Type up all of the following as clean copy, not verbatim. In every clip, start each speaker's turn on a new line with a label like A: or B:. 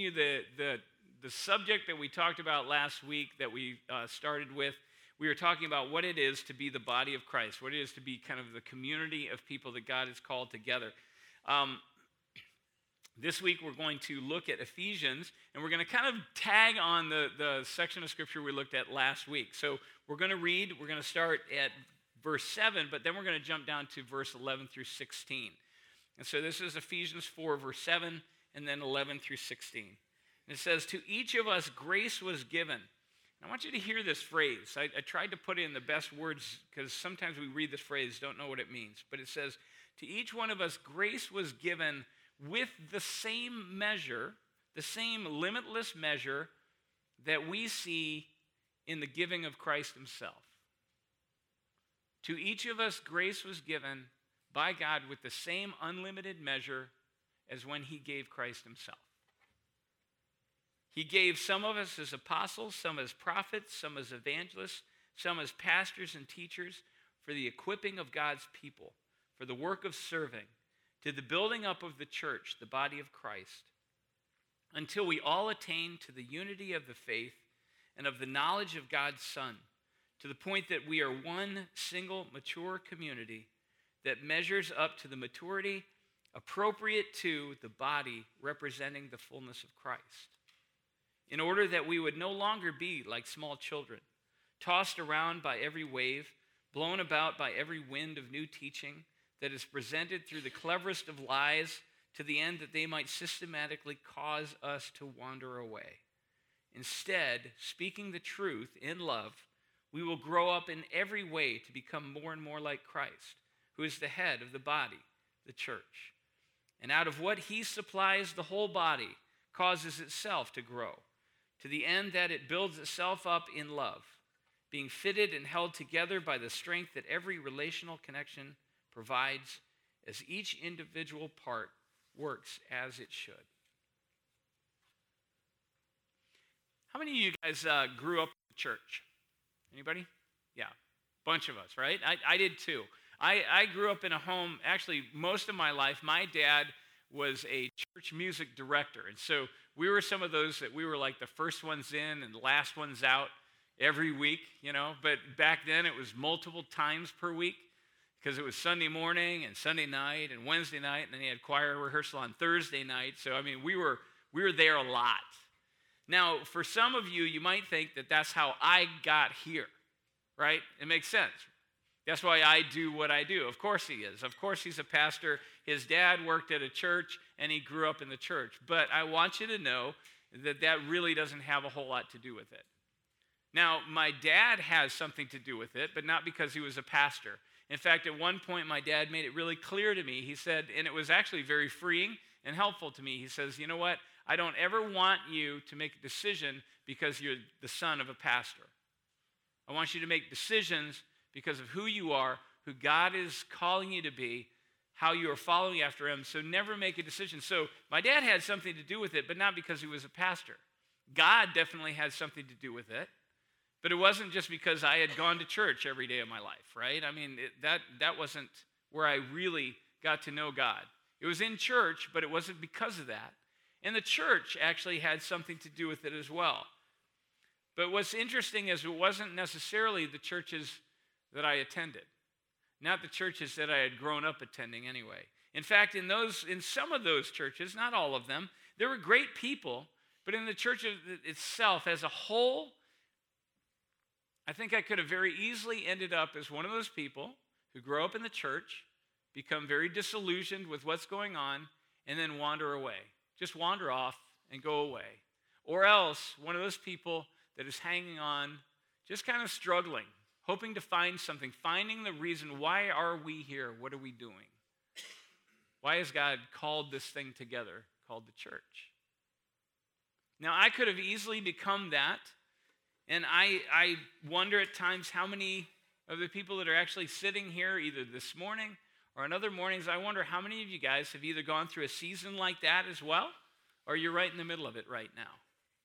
A: continue the subject that we talked about last week that we started with. We were talking about what it is to be the body of Christ, what it is to be kind of the community of people that God has called together. This week we're going to look at Ephesians, and we're going to kind of tag on the section of Scripture we looked at last week. So we're going to start at verse 7, but then we're going to jump down to verse 11 through 16. And so this is Ephesians 4, verse 7, and then 11 through 16. And it says, "To each of us grace was given." I want you to hear this phrase. I tried to put it in the best words because sometimes we read this phrase, don't know what it means. But it says, "To each one of us grace was given with the same measure, the same limitless measure that we see in the giving of Christ himself." To each of us grace was given by God with the same unlimited measure as when he gave Christ himself. He gave some of us as apostles, some as prophets, some as evangelists, some as pastors and teachers for the equipping of God's people, for the work of serving, to the building up of the church, the body of Christ, until we all attain to the unity of the faith and of the knowledge of God's Son, to the point that we are one single mature community that measures up to the maturity appropriate to the body representing the fullness of Christ, in order that we would no longer be like small children, tossed around by every wave, blown about by every wind of new teaching that is presented through the cleverest of lies, to the end that they might systematically cause us to wander away. Instead, speaking the truth in love, we will grow up in every way to become more and more like Christ, who is the head of the body, the church. And out of what he supplies, the whole body causes itself to grow, to the end that it builds itself up in love, being fitted and held together by the strength that every relational connection provides, as each individual part works as it should. How many of you guys grew up in church? Anybody? Yeah, bunch of us, right? I did too. I grew up in a home, actually most of my life, my dad was a church music director. And so we were some of those that we were like the first ones in and the last ones out every week, you know. But back then it was multiple times per week because it was Sunday morning and Sunday night and Wednesday night, and then he had choir rehearsal on Thursday night. So, I mean, we were there a lot. Now, for some of you, you might think that that's how I got here, right? It makes sense. That's why I do what I do. Of course he is. Of course he's a pastor. His dad worked at a church, and he grew up in the church. But I want you to know that that really doesn't have a whole lot to do with it. Now, my dad has something to do with it, but not because he was a pastor. In fact, at one point, my dad made it really clear to me. He said, and it was actually very freeing and helpful to me. He says, "You know what? I don't ever want you to make a decision because you're the son of a pastor. I want you to make decisions because of who you are, who God is calling you to be, how you are following after him. So never make a decision." So my dad had something to do with it, but not because he was a pastor. God definitely had something to do with it, but it wasn't just because I had gone to church every day of my life, right? I mean, that wasn't where I really got to know God. It was in church, but it wasn't because of that. And the church actually had something to do with it as well. But what's interesting is it wasn't necessarily the churches that I attended, not the churches that I had grown up attending anyway. In fact, in some of those churches, not all of them, there were great people, but in the church itself as a whole, I think I could have very easily ended up as one of those people who grow up in the church, become very disillusioned with what's going on, and then wander away. Just wander off and go away. Or else one of those people that is hanging on, just kind of struggling, hoping to find something, finding the reason, why are we here? What are we doing? Why has God called this thing together called the church? Now, I could have easily become that, and I wonder at times how many of the people that are actually sitting here, either this morning or on other mornings, I wonder how many of you guys have either gone through a season like that as well, or you're right in the middle of it right now.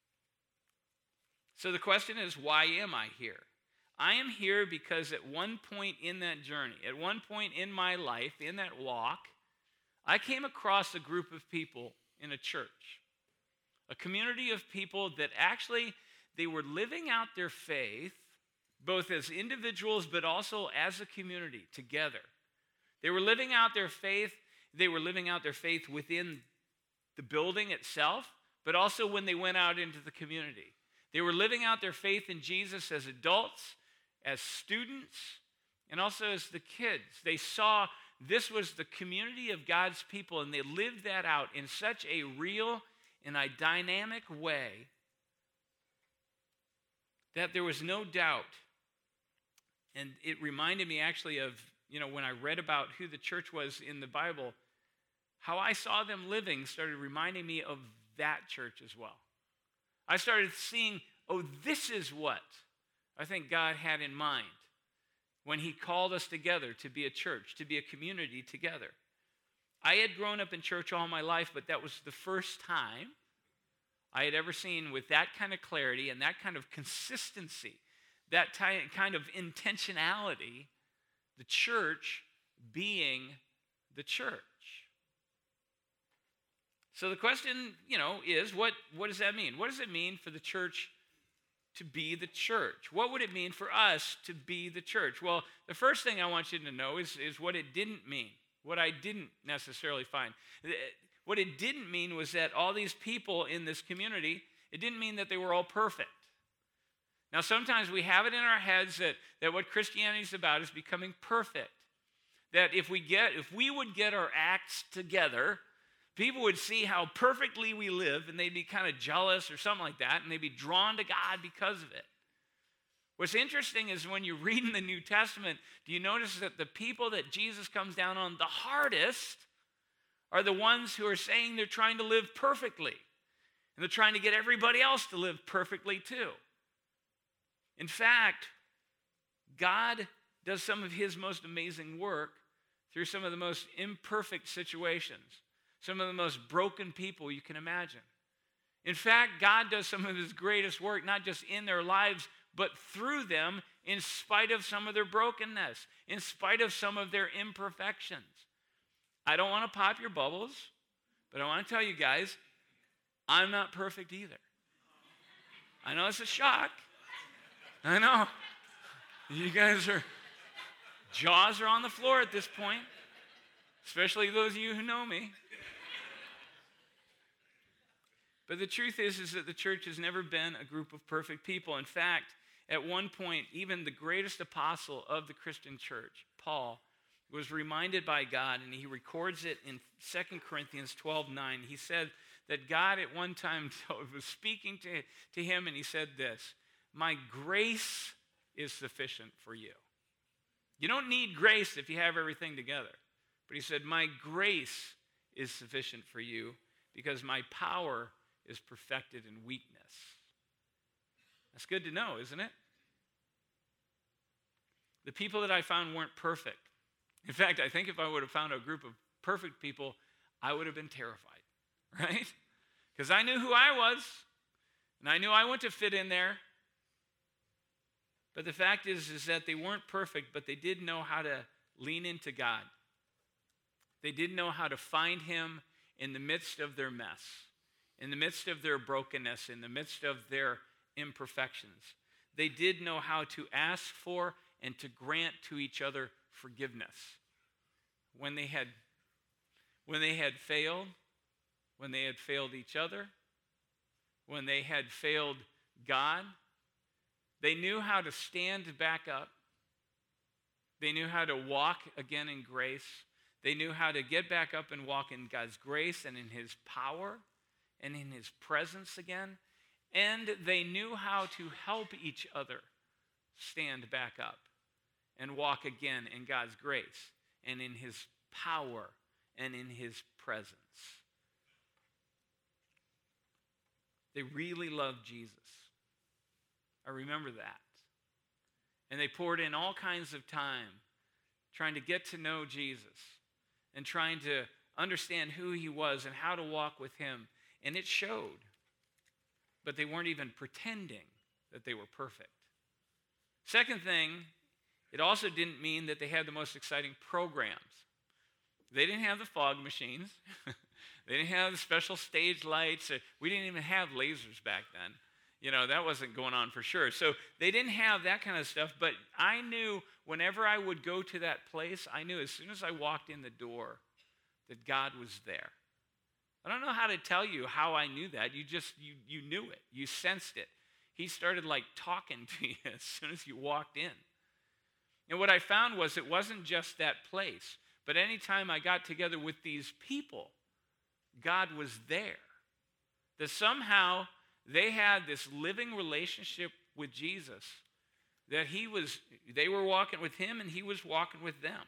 A: So the question is, why am I here? I am here because at one point in that journey, at one point in my life, in that walk, I came across a group of people in a church. A community of people that actually, they were living out their faith, both as individuals, but also as a community together. They were living out their faith. They were living out their faith within the building itself, but also when they went out into the community. They were living out their faith in Jesus as adults, as students, and also as the kids. They saw this was the community of God's people, and they lived that out in such a real and a dynamic way that there was no doubt. And it reminded me actually of, when I read about who the church was in the Bible, how I saw them living started reminding me of that church as well. I started seeing, this is what I think God had in mind when he called us together to be a church, to be a community together. I had grown up in church all my life, but that was the first time I had ever seen with that kind of clarity and that kind of consistency, that kind of intentionality, the church being the church. So the question, is what does that mean? What does it mean for the church to be the church? What would it mean for us to be the church? Well, the first thing I want you to know is what it didn't mean, what I didn't necessarily find. What it didn't mean was that all these people in this community, it didn't mean that they were all perfect. Now, sometimes we have it in our heads that what Christianity is about is becoming perfect. That if we would get our acts together, people would see how perfectly we live, and they'd be kind of jealous or something like that, and they'd be drawn to God because of it. What's interesting is when you read in the New Testament, do you notice that the people that Jesus comes down on the hardest are the ones who are saying they're trying to live perfectly, and they're trying to get everybody else to live perfectly too. In fact, God does some of his most amazing work through some of the most imperfect situations, some of the most broken people you can imagine. In fact, God does some of his greatest work, not just in their lives, but through them, in spite of some of their brokenness, in spite of some of their imperfections. I don't want to pop your bubbles, but I want to tell you guys, I'm not perfect either. I know it's a shock. I know. You guys jaws are on the floor at this point, especially those of you who know me. But the truth is that the church has never been a group of perfect people. In fact, at one point, even the greatest apostle of the Christian church, Paul, was reminded by God, and he records it in 2 Corinthians 12:9. He said that God at one time was speaking to him, and he said this, "My grace is sufficient for you." You don't need grace if you have everything together. But he said, "My grace is sufficient for you because my power is perfected in weakness." That's good to know, isn't it? The people that I found weren't perfect. In fact, I think if I would have found a group of perfect people, I would have been terrified, right? Because I knew who I was, and I knew I wanted to fit in there. But the fact is that they weren't perfect, but they did know how to lean into God. They did know how to find him in the midst of their mess, in the midst of their brokenness, in the midst of their imperfections. They did know how to ask for and to grant to each other forgiveness. When they had failed, when they had failed each other, when they had failed God, they knew how to stand back up. They knew how to walk again in grace. They knew how to get back up and walk in God's grace and in his power and in his presence again. And they knew how to help each other stand back up and walk again in God's grace and in his power and in his presence. They really loved Jesus. I remember that. And they poured in all kinds of time trying to get to know Jesus and trying to understand who he was and how to walk with him. And it showed. But they weren't even pretending that they were perfect. Second thing, it also didn't mean that they had the most exciting programs. They didn't have the fog machines. They didn't have special stage lights. We didn't even have lasers back then. That wasn't going on for sure. So they didn't have that kind of stuff. But I knew whenever I would go to that place, I knew as soon as I walked in the door that God was there. I don't know how to tell you how I knew that. You knew it. You sensed it. He started like talking to you as soon as you walked in. And what I found was it wasn't just that place, but anytime I got together with these people, God was there. That somehow they had this living relationship with Jesus, that they were walking with him and he was walking with them.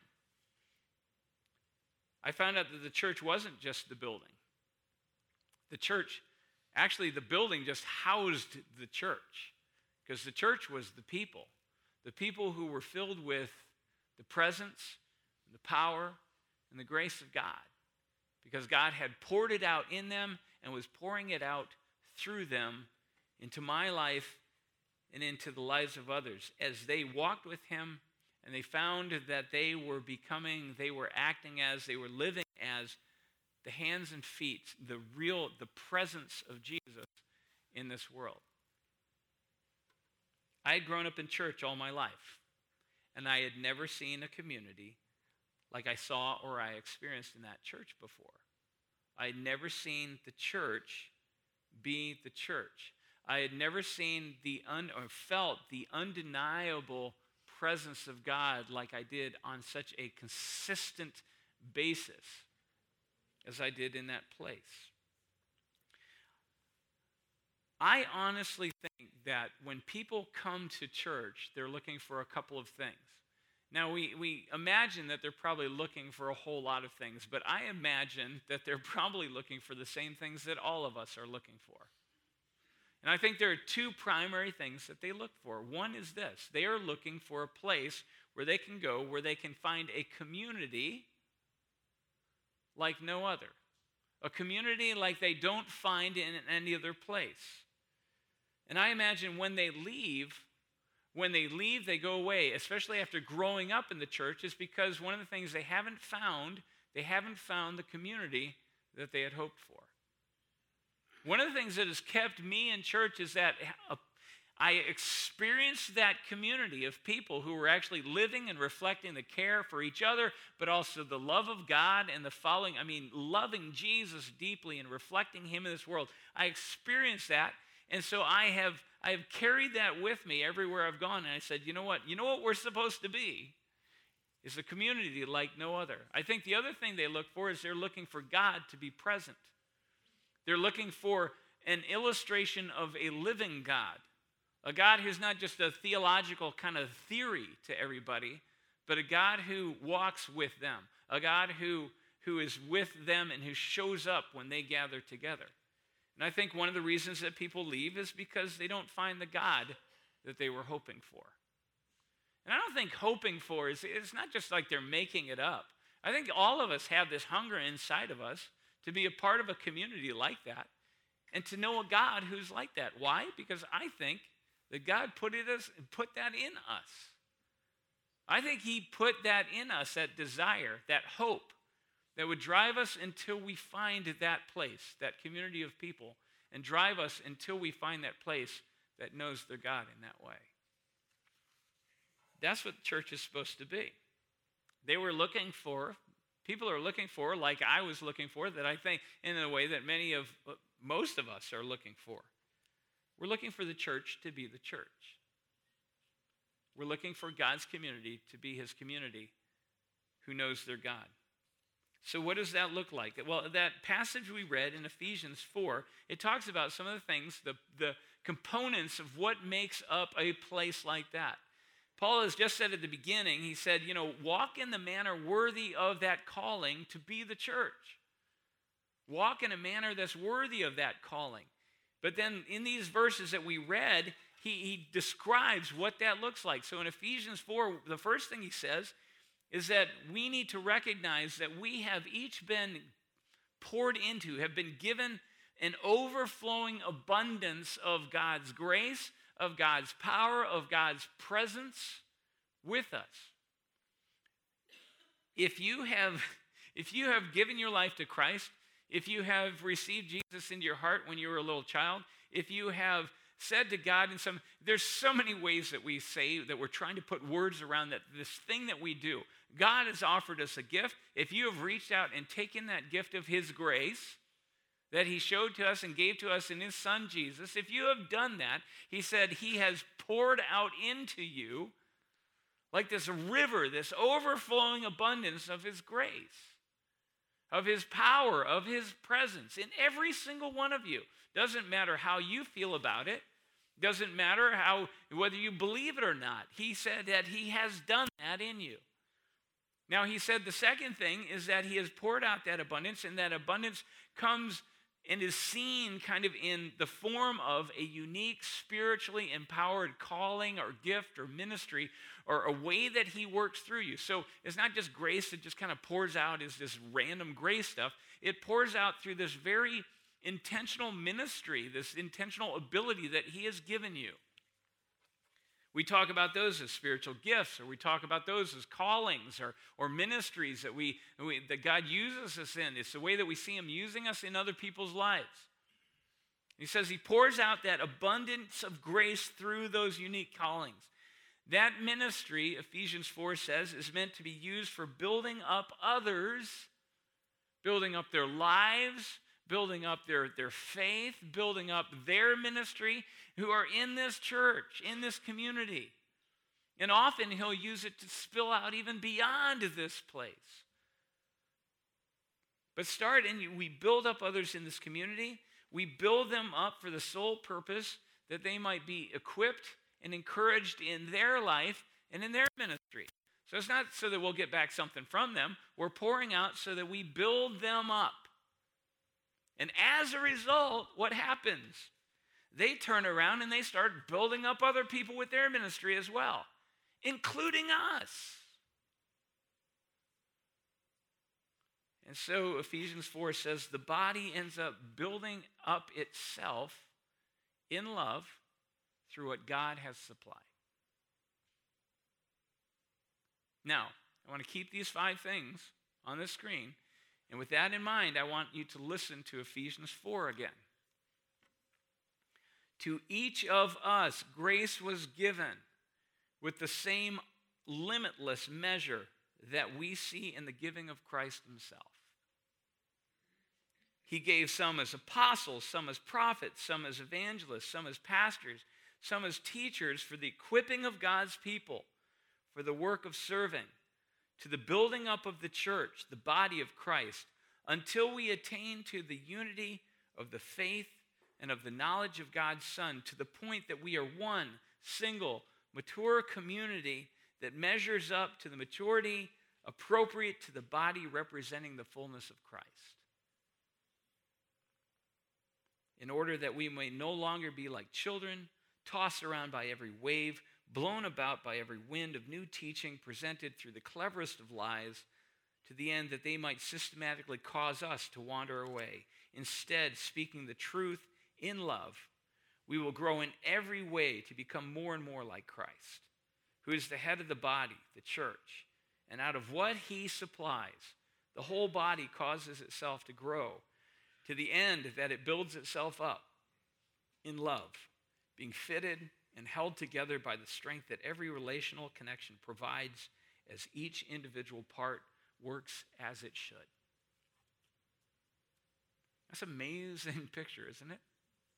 A: I found out that the church wasn't just the building. The church, actually the building just housed the church, because the church was the people who were filled with the presence, and the power, and the grace of God, because God had poured it out in them and was pouring it out through them into my life and into the lives of others as they walked with him and they found that they were acting as, they were living as the hands and feet, the presence of Jesus in this world. I had grown up in church all my life, and I had never seen a community like I saw or I experienced in that church before. I had never seen the church be the church. I had never seen or felt the undeniable presence of God like I did on such a consistent basis as I did in that place. I honestly think that when people come to church, they're looking for a couple of things. Now, we imagine that they're probably looking for a whole lot of things, but I imagine that they're probably looking for the same things that all of us are looking for. And I think there are two primary things that they look for. One is this: they are looking for a place where they can go, where they can find a community like no other. A community like they don't find in any other place. And I imagine when they leave, they go away, especially after growing up in the church, is because one of the things they haven't found the community that they had hoped for. One of the things that has kept me in church is that I experienced that community of people who were actually living and reflecting the care for each other, but also the love of God and loving Jesus deeply and reflecting him in this world. I experienced that, and so I have carried that with me everywhere I've gone, and I said, you know what we're supposed to be is a community like no other. I think the other thing they look for is they're looking for God to be present. They're looking for an illustration of a living God, a God who's not just a theological kind of theory to everybody, but a God who walks with them, a God who is with them and who shows up when they gather together. And I think one of the reasons that people leave is because they don't find the God that they were hoping for. And I don't think hoping for it's not just like they're making it up. I think all of us have this hunger inside of us to be a part of a community like that and to know a God who's like that. Why? Because I think that God put that in us. I think he put that in us, that desire, that hope that would drive us until we find that place, that community of people, and drive us until we find that place that knows their God in that way. That's what the church is supposed to be. People are looking for, like I was looking for, that I think in a way that most of us are looking for. We're looking for the church to be the church. We're looking for God's community to be his community who knows their God. So what does that look like? Well, that passage we read in Ephesians 4, it talks about some of the things, the components of what makes up a place like that. Paul has just said at the beginning, he said, walk in the manner worthy of that calling to be the church. Walk in a manner that's worthy of that calling. But then in these verses that we read, he describes what that looks like. So in Ephesians 4, the first thing he says is that we need to recognize that we have each been poured into, have been given an overflowing abundance of God's grace, of God's power, of God's presence with us. If you have given your life to Christ, if you have received Jesus into your heart when you were a little child, if you have said to God there's so many ways that we say that we're trying to put words around that this thing that we do. God has offered us a gift. If you have reached out and taken that gift of his grace that he showed to us and gave to us in his son Jesus, if you have done that, he said he has poured out into you like this river, this overflowing abundance of his grace, of his power, of his presence in every single one of you. Doesn't matter how you feel about it. Doesn't matter whether you believe it or not. He said that he has done that in you. Now, he said the second thing is that he has poured out that abundance, and that abundance comes and is seen kind of in the form of a unique, spiritually empowered calling or gift or ministry or a way that he works through you. So it's not just grace that just kind of pours out as this random grace stuff. It pours out through this very intentional ministry, this intentional ability that he has given you. We talk about those as spiritual gifts, or we talk about those as callings or ministries that God uses us in. It's the way that we see him using us in other people's lives. He says he pours out that abundance of grace through those unique callings. That ministry, Ephesians 4 says, is meant to be used for building up others, building up their lives, building up their faith, building up their ministry, who are in this church, in this community. And often he'll use it to spill out even beyond this place. But we build up others in this community. We build them up for the sole purpose that they might be equipped and encouraged in their life and in their ministry. So it's not so that we'll get back something from them. We're pouring out so that we build them up. And as a result, what happens? They turn around and they start building up other people with their ministry as well, including us. And so Ephesians 4 says the body ends up building up itself in love through what God has supplied. Now, I want to keep these 5 things on the screen. And with that in mind, I want you to listen to Ephesians 4 again. To each of us, grace was given with the same limitless measure that we see in the giving of Christ himself. He gave some as apostles, some as prophets, some as evangelists, some as pastors, some as teachers for the equipping of God's people, for the work of serving, to the building up of the church, the body of Christ, until we attain to the unity of the faith and of the knowledge of God's Son, to the point that we are one single, mature community that measures up to the maturity appropriate to the body representing the fullness of Christ. In order that we may no longer be like children, tossed around by every wave, blown about by every wind of new teaching presented through the cleverest of lies, to the end that they might systematically cause us to wander away. Instead, speaking the truth in love, we will grow in every way to become more and more like Christ, who is the head of the body, the church. And out of what he supplies, the whole body causes itself to grow to the end that it builds itself up in love, being fitted and held together by the strength that every relational connection provides as each individual part works as it should. That's an amazing picture, isn't it?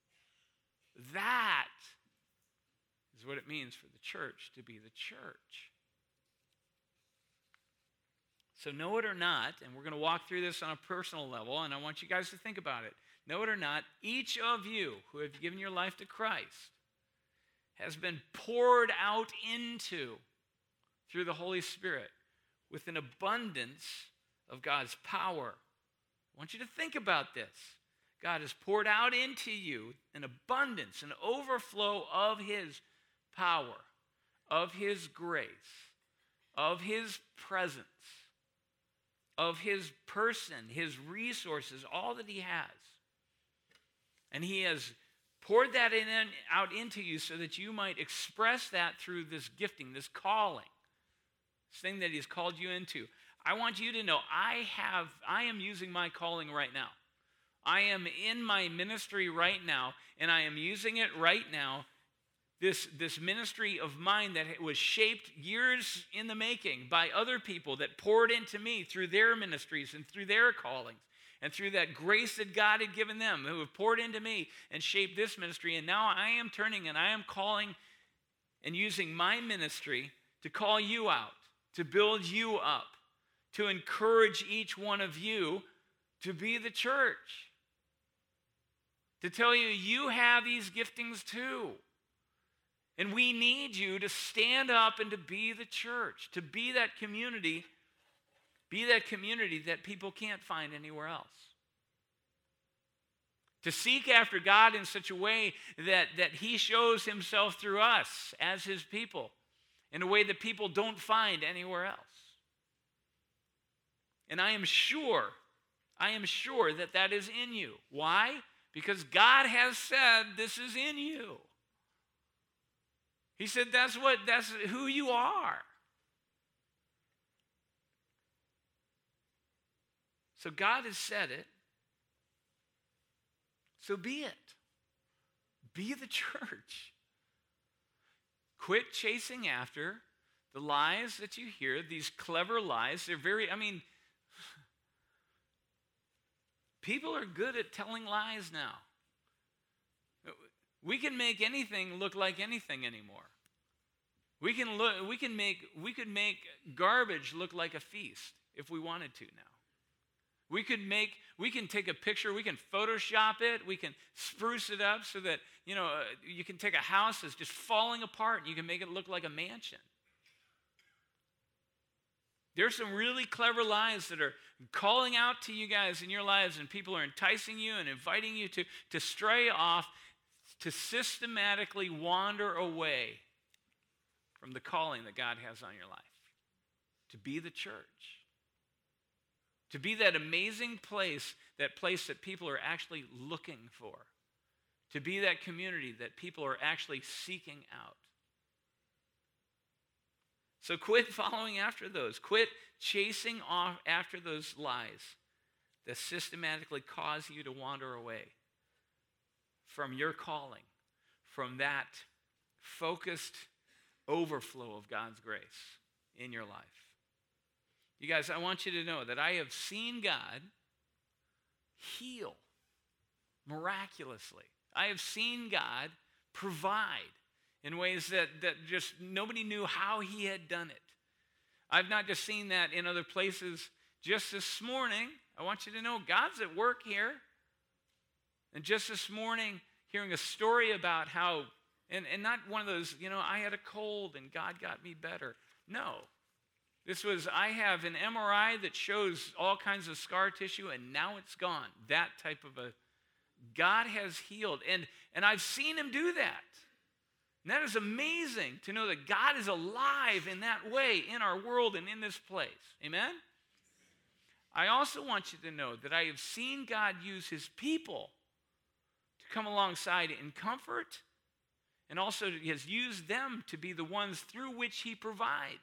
A: That is what it means for the church to be the church. So know it or not, and we're going to walk through this on a personal level, and I want you guys to think about it. Know it or not, each of you who have given your life to Christ has been poured out into through the Holy Spirit with an abundance of God's power. I want you to think about this. God has poured out into you an abundance, an overflow of his power, of his grace, of his presence, of his person, his resources, all that he has. And he has poured that out into you so that you might express that through this gifting, this calling, this thing that he's called you into. I want you to know I am using my calling right now. I am in my ministry right now, and I am using it right now. This ministry of mine that was shaped years in the making by other people that poured into me through their ministries and through their callings and through that grace that God had given them, who have poured into me and shaped this ministry. And now I am turning and I am calling and using my ministry to call you out, to build you up, to encourage each one of you to be the church. To tell you, you have these giftings too. And we need you to stand up and to be the church, to be that community that people can't find anywhere else. To seek after God in such a way that he shows himself through us as his people in a way that people don't find anywhere else. And I am sure that is in you. Why? Because God has said this is in you. He said that's who you are. So God has said it. So be it. Be the church. Quit chasing after the lies that you hear, these clever lies. They're people are good at telling lies now. We can make anything look like anything anymore. We could make garbage look like a feast if we wanted to now. We can take a picture, we can Photoshop it, we can spruce it up so that, you can take a house that's just falling apart and you can make it look like a mansion. There's some really clever lies that are calling out to you guys in your lives, and people are enticing you and inviting you to stray off, to systematically wander away from the calling that God has on your life. To be the church. To be that amazing place that people are actually looking for. To be that community that people are actually seeking out. So quit following after those. Quit chasing off after those lies that systematically cause you to wander away from your calling, from that focused overflow of God's grace in your life. You guys, I want you to know that I have seen God heal miraculously. I have seen God provide in ways that just nobody knew how he had done it. I've not just seen that in other places. Just this morning, I want you to know God's at work here. And just this morning, hearing a story about how, and not one of those, I had a cold and God got me better. No. I have an MRI that shows all kinds of scar tissue and now it's gone. That type of God has healed. And I've seen him do that. And that is amazing to know that God is alive in that way in our world and in this place. Amen? I also want you to know that I have seen God use his people to come alongside in comfort, and also he has used them to be the ones through which he provides.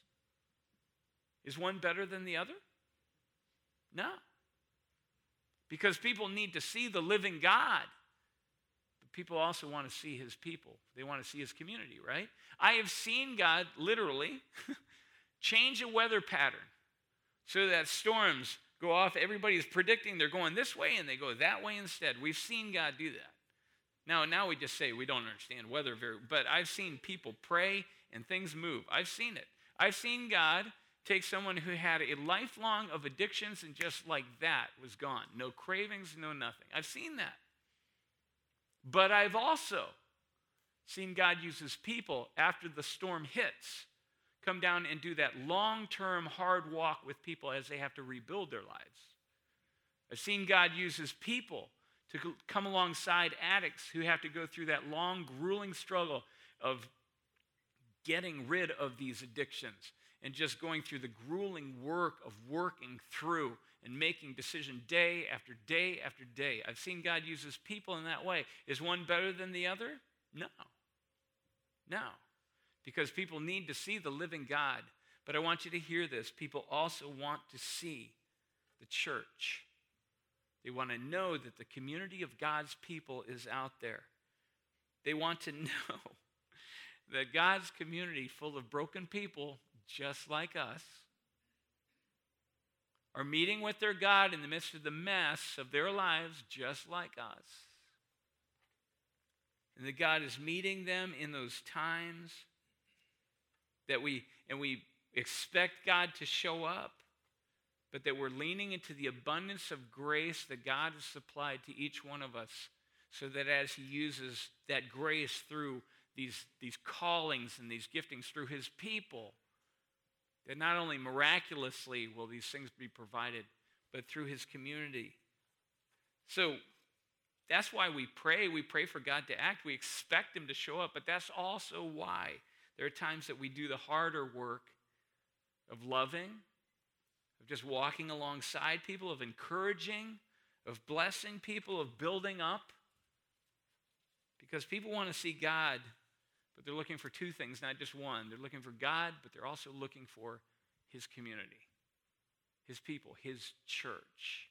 A: Is one better than the other? No. Because people need to see the living God. But people also want to see his people. They want to see his community, right? I have seen God literally change a weather pattern so that storms go off. Everybody's predicting they're going this way and they go that way instead. We've seen God do that. Now we just say we don't understand weather but I've seen people pray and things move. I've seen it. I've seen God take someone who had a lifelong of addictions and just like that was gone. No cravings, no nothing. I've seen that. But I've also seen God use his people after the storm hits, come down and do that long-term hard walk with people as they have to rebuild their lives. I've seen God use his people to come alongside addicts who have to go through that long, grueling struggle of getting rid of these addictions and just going through the grueling work of working through and making decision day after day after day. I've seen God use his people in that way. Is one better than the other? No. Because people need to see the living God. But I want you to hear this. People also want to see the church. They want to know that the community of God's people is out there. They want to know that God's community, full of broken people just like us, are meeting with their God in the midst of the mess of their lives just like us. And that God is meeting them in those times that we expect God to show up, but that we're leaning into the abundance of grace that God has supplied to each one of us, so that as he uses that grace through these callings and these giftings through his people, that not only miraculously will these things be provided, but through his community. So that's why we pray. We pray for God to act. We expect him to show up, but that's also why there are times that we do the harder work of loving, of just walking alongside people, of encouraging, of blessing people, of building up. Because people want to see God, but they're looking for two things, not just one. They're looking for God, but they're also looking for his community, his people, his church.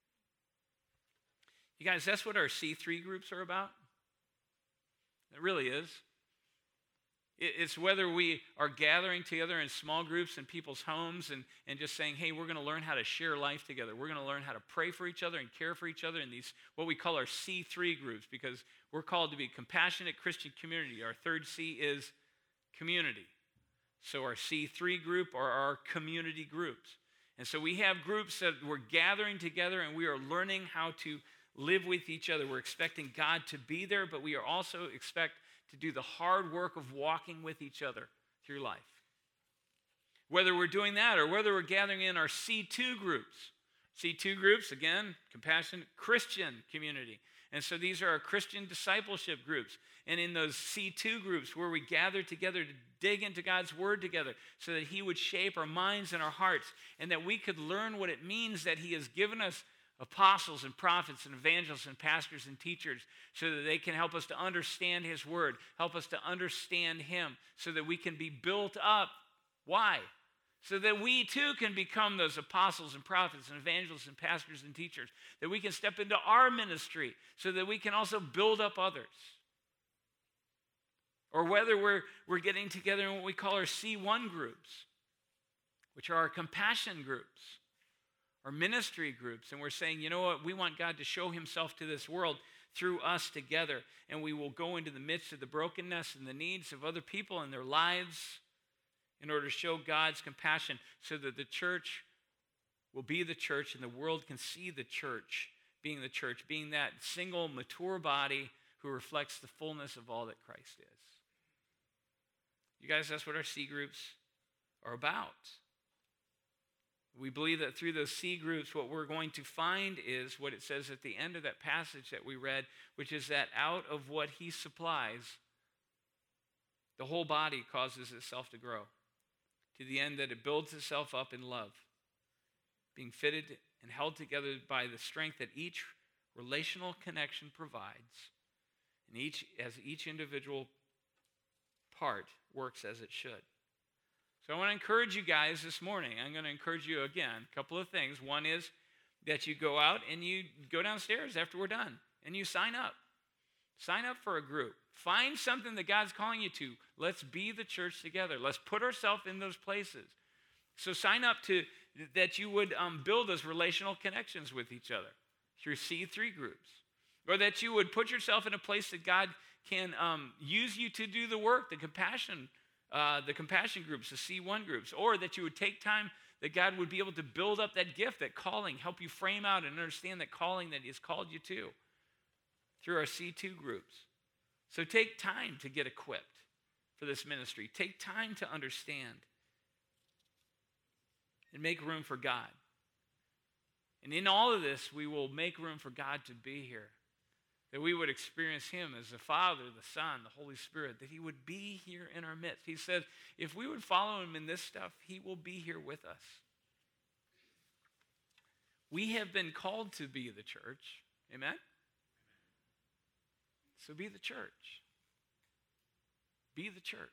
A: You guys, that's what our C3 groups are about. It really is. It's whether we are gathering together in small groups in people's homes and just saying, hey, we're going to learn how to share life together. We're going to learn how to pray for each other and care for each other in these, what we call our C3 groups, because we're called to be a compassionate Christian community. Our third C is community. So our C3 group are our community groups. And so we have groups that we're gathering together and we are learning how to live with each other. We're expecting God to be there, but we are also expect to do the hard work of walking with each other through life. Whether we're doing that or whether we're gathering in our C2 groups. C2 groups, again, compassionate Christian community. And so these are our Christian discipleship groups. And in those C2 groups where we gather together to dig into God's word together so that he would shape our minds and our hearts and that we could learn what it means that he has given us apostles and prophets and evangelists and pastors and teachers so that they can help us to understand his word, help us to understand him so that we can be built up. Why? So that we too can become those apostles and prophets and evangelists and pastors and teachers, that we can step into our ministry so that we can also build up others. Or whether we're getting together in what we call our C1 groups, which are our compassion groups, our ministry groups, and we're saying, you know what, we want God to show himself to this world through us together, and we will go into the midst of the brokenness and the needs of other people in their lives in order to show God's compassion so that the church will be the church and the world can see the church, being that single, mature body who reflects the fullness of all that Christ is. You guys, that's what our C groups are about. We believe that through those C groups, what we're going to find is what it says at the end of that passage that we read, which is that out of what he supplies, the whole body causes itself to grow to the end that it builds itself up in love, being fitted and held together by the strength that each relational connection provides, and as each individual part works as it should. So I want to encourage you guys this morning. I'm going to encourage you again, a couple of things. One is that you go out and you go downstairs after we're done and you sign up. Sign up for a group. Find something that God's calling you to. Let's be the church together. Let's put ourselves in those places. So sign up to that you would build those relational connections with each other through C3 groups. Or that you would put yourself in a place that God can use you to do the work, the compassion groups, the C1 groups, or that you would take time that God would be able to build up that gift, that calling, help you frame out and understand that calling that he has called you to through our C2 groups. So take time to get equipped for this ministry. Take time to understand and make room for God. And in all of this, we will make room for God to be here. That we would experience him as the Father, the Son, the Holy Spirit, that he would be here in our midst. He said, if we would follow him in this stuff, he will be here with us. We have been called to be the church. Amen? So be the church. Be the church.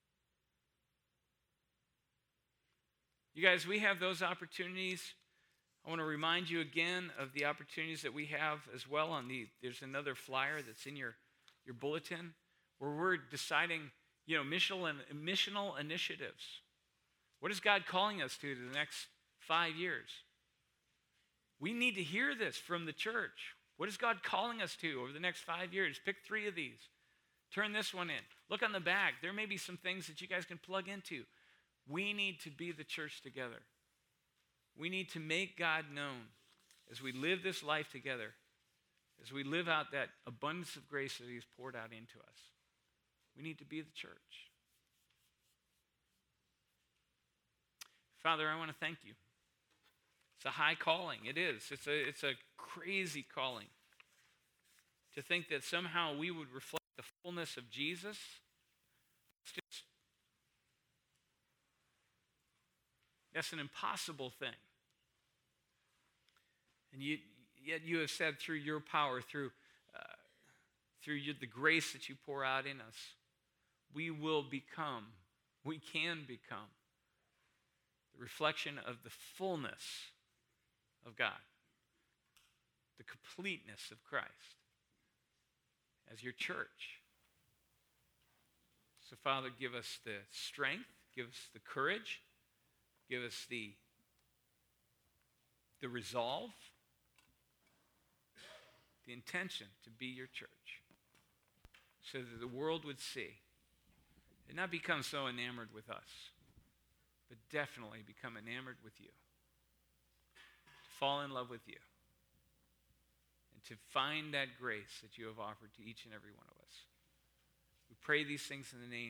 A: You guys, we have those opportunities I want to remind you again of the opportunities that we have as well. There's another flyer that's in your bulletin where we're deciding, missional initiatives. What is God calling us to the next 5 years? We need to hear this from the church. What is God calling us to over the next 5 years? Pick 3 of these. Turn this one in. Look on the back. There may be some things that you guys can plug into. We need to be the church together. We need to make God known as we live this life together, as we live out that abundance of grace that He's poured out into us. We need to be the church. Father, I want to thank you. It's a high calling. It is. It's a crazy calling. To think that somehow we would reflect the fullness of Jesus. That's an impossible thing. And yet you have said through your power, through the grace that you pour out in us, we can become the reflection of the fullness of God, the completeness of Christ as your church. So, Father, give us the strength, give us the courage, give us the resolve, the intention to be your church, so that the world would see and not become so enamored with us, but definitely become enamored with you, to fall in love with you, and to find that grace that you have offered to each and every one of us. We pray these things in the name